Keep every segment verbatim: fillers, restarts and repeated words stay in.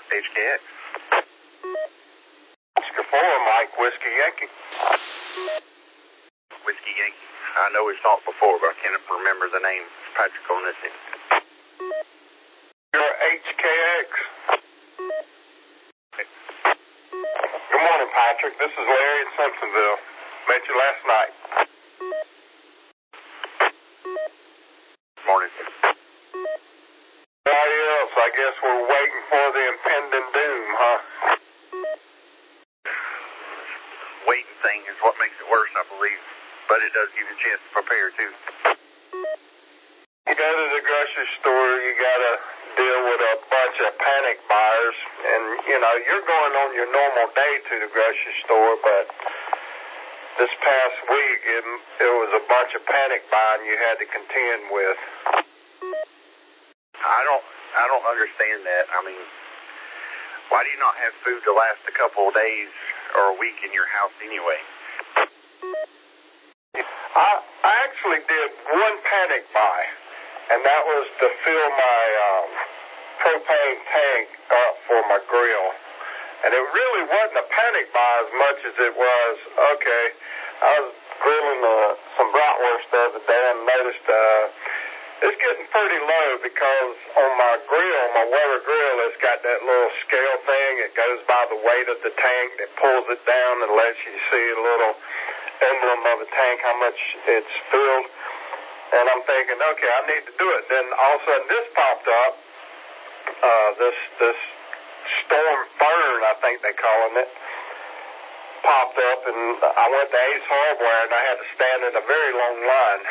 H K X. Oscar four, Mike, Whiskey Yankee. Whiskey Yankee. I know we've talked before, but I can't remember the name. Patrick on this end. You're H K X. Good morning, Patrick. This is Larry in Simpsonville. Met you last night. Morning. Anybody else? I guess we're waiting for the impending doom, huh? Waiting thing is what makes it worse, I believe. But it does give you a chance to prepare, too. You go to the grocery store, you got to deal with a bunch of panic buyers. And, you know, you're going on your normal day to the grocery store, but this past week, it, it was a bunch of panic buying you had to contend with. I don't, I don't understand that. I mean, why do you not have food to last a couple of days or a week in your house anyway? I, I actually did one panic buy, and that was to fill my um, propane tank up for my grill. And it really wasn't a panic buy as much as it was, okay, I was grilling uh, some bratwurst the other day and noticed uh, it's getting pretty low because on my grill, my Weber grill, it's got that little scale thing. It goes by the weight of the tank. It pulls it down and lets you see a little emblem of a tank, how much it's filled. And I'm thinking, okay, I need to do it. Then all of a sudden this popped up, uh, this this storm fern, I think they calling it, popped up, and I went to Ace Hardware, and I had to stand in a very long line.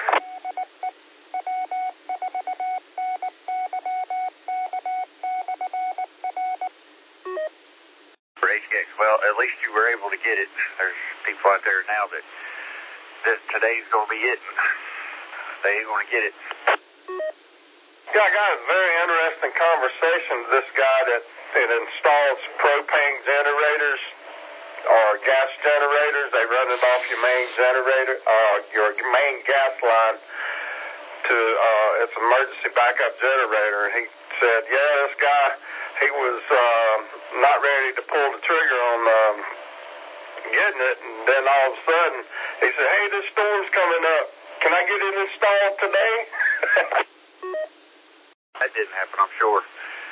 For H K X, well, at least you were able to get it. There's people out there now that this, today's going to be it. They ain't going to get it. Yeah, I got a very interesting conversation with this guy that, that installs propane generators or gas generators. They run it off your main generator, uh, your main gas line to uh, its emergency backup generator. And he said, yeah, this guy, he was uh, not ready to pull the trigger on um, getting it. And then all of a sudden, he said, hey, this storm's coming up. Can I get it installed today? That didn't happen, I'm sure.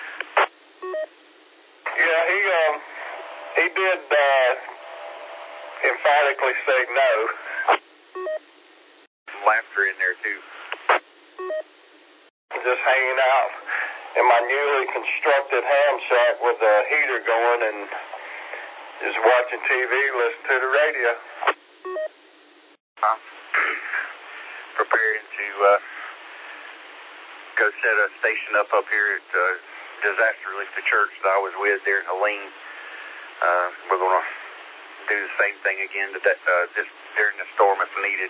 Yeah, he um he did uh, emphatically say no. Some laughter in there, too. Just hanging out in my newly constructed ham shack with the heater going and just watching T V, listening to the radio. I'm preparing to uh, go set a station up up here at uh, Disaster Relief, the church that I was with there in Helene. Uh, we're going to do the same thing again today, uh, just during the storm if needed.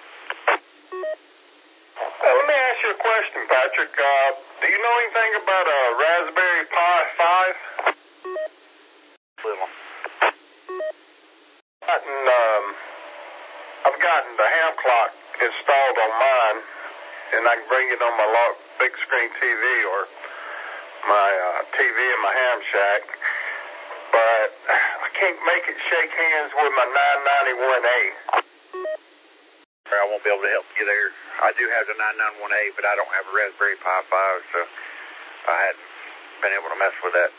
Uh, let me ask you a question, Patrick. Uh, do you know anything about a Raspberry Pi five? Little. Gotten, um, I've gotten the ham clock installed on mine, and I can bring it on my long, big screen T V or my uh, T V in my ham shack, but I can't make it shake hands with my nine ninety-one A. I won't be able to help you there. I do have the nine ninety-one A, but I don't have a Raspberry Pi five, so I hadn't been able to mess with that.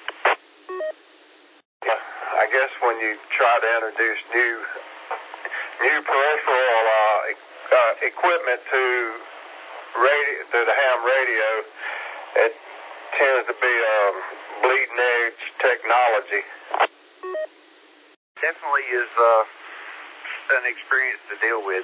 I guess when you try to introduce new new peripheral uh, uh, equipment to radio, to the ham radio, it tends to be um, bleeding edge technology. Definitely is uh, an experience to deal with.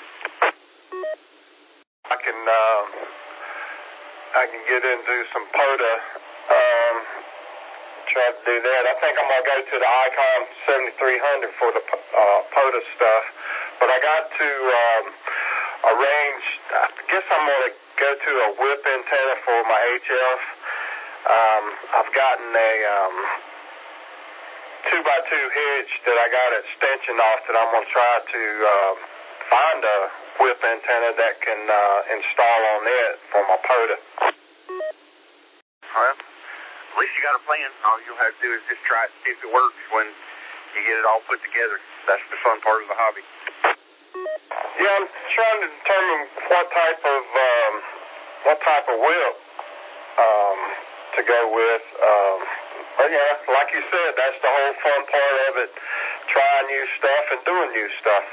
I can um, I can get into some POTA. Um, try to do that. I think I'm gonna go to the Icon seventy-three hundred for the uh, POTA stuff, but I got to um, arrange. I guess I'm gonna go to a whip antenna for my H F. Um, I've gotten a um, two by two hitch that I got at Extension off that I'm gonna try to uh, find a whip antenna that can uh, install on it for my POTA. Well, at least you got a plan. All you'll have to do is just try it and see if it works when you get it all put together. That's the fun part of the hobby. Yeah, I'm trying to determine what type of um, what type of whip um, to go with. Um, but yeah, like you said, that's the whole fun part of it. Trying new stuff and doing new stuff.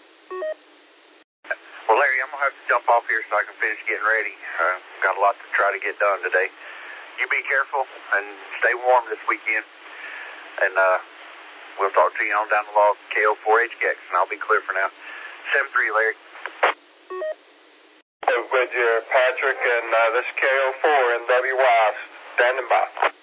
Well, Larry, I'm gonna have to jump off here so I can finish getting ready. Uh, got a lot to try to get done today. You be careful and stay warm this weekend. And uh, we'll talk to you on down the log, K O four H K X, and I'll be clear for now. seven three, Larry. With you, Patrick, and uh, this K O four N W Y standing by.